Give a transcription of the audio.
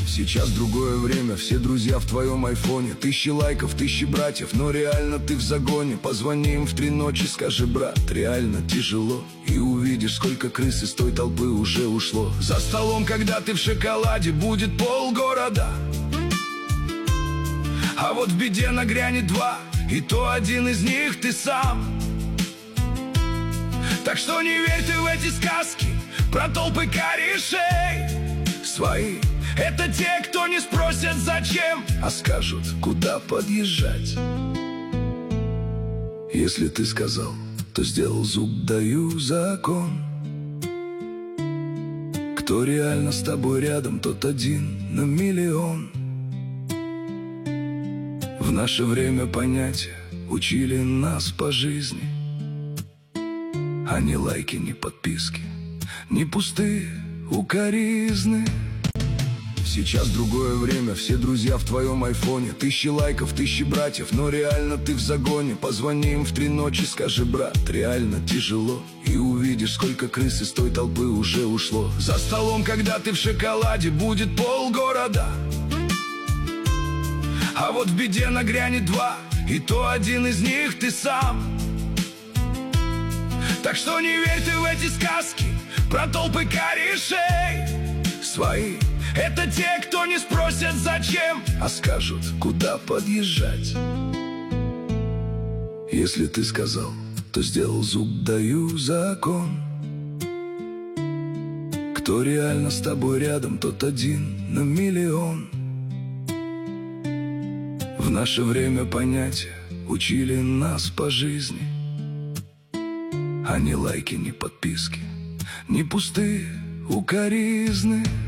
Сейчас другое время, все друзья в твоем айфоне. Тысячи лайков, тысячи братьев, но реально ты в загоне. Позвони им в 3 ночи, скажи: брат, реально тяжело. И увидишь, сколько крыс из той толпы уже ушло. За столом, когда ты в шоколаде, будет полгорода. А вот в беде нагрянет 2, и то один из них ты сам. Так что не верь ты в эти сказки про толпы корешей. Свои — это те, кто не спросят зачем, а скажут, куда подъезжать. Если ты сказал, то сделал, зуб даю закон. Кто реально с тобой рядом, тот один на миллион. В наше время понятия учили нас по жизни, а не лайки, не подписки, не пустые укоризны. Сейчас другое время, все друзья в твоем айфоне. Тысячи лайков, тысячи братьев, но реально ты в загоне. Позвони им в 3 ночи, скажи: брат, реально тяжело. И увидишь, сколько крыс из той толпы уже ушло. За столом, когда ты в шоколаде, будет полгорода. А вот в беде нагрянет 2, и то один из них ты сам. Так что не верь ты в эти сказки про толпы корешей. Свои — это те, кто не спросят зачем, а скажут, куда подъезжать. Если ты сказал, то сделал, зуб даю закон. Кто реально с тобой рядом, тот один на миллион. В наше время понятия учили нас по жизни, а не лайки, не подписки, не пустые укоризны.